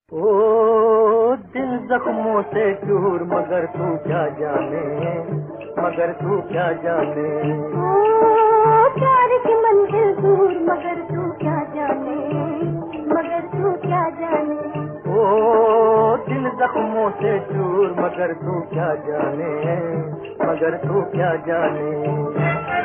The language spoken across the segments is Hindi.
ओ दिल जख्मों से चूर मगर तू क्या जाने, मगर तू क्या जाने। ओ प्यार की मंजिल दूर मगर तू क्या जाने, मगर तू क्या जाने। ओ दिल जख्मों से चूर मगर तू क्या जाने, मगर तू क्या जाने।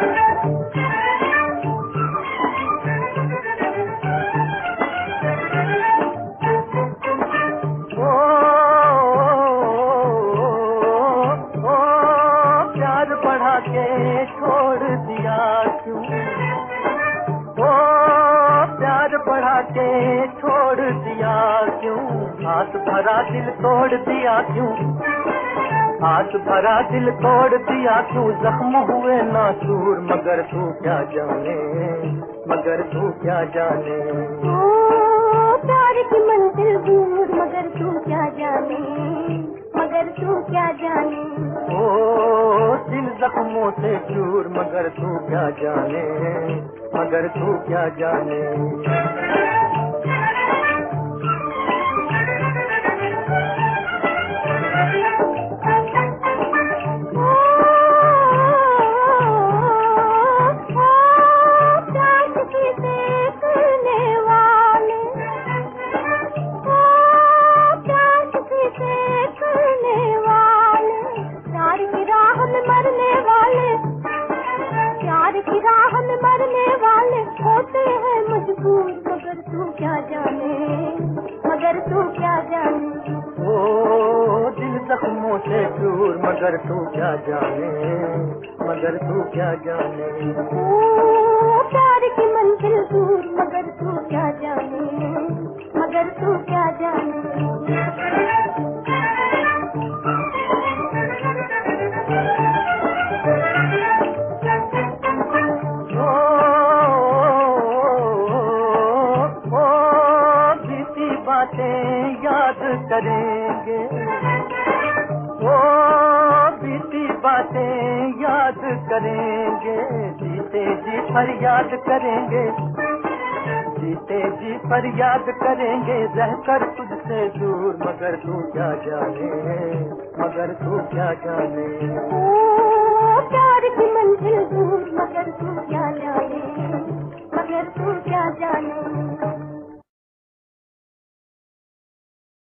के छोड़ दिया क्यों, ओ प्यार बढ़ा के छोड़ दिया क्यों, हाथ भरा दिल तोड़ दिया क्यों, हाथ भरा दिल तोड़ दिया क्यों, जख्म हुए नासूर मगर तू क्या जाने, मगर तू क्या जाने। ओ प्यार की मंजिल दूर मगर तू क्या जाने, मगर तू क्या जाने। ओ दिल जख्मों से चूर मगर तू क्या जाने, मगर तू क्या जाने। मगर तू क्या जाने, मगर तू क्या जाने। ओ दिल जख्मों से चूर मगर तू क्या जाने, मगर तू क्या जाने। ओ प्यार की मंजिल दूर मगर तू क्या जाने, मगर तू क्या जाने। बातें याद करेंगे, वो बीती बातें याद करेंगे, जीते जी फरियाद करेंगे, जीते जी फरियाद करेंगे, रहकर तुझसे दूर मगर तू क्या जाने, मगर तू क्या जाने। ओ प्यार की मंजिल दूर मगर तू क्या जाने, मगर तू क्या जाने।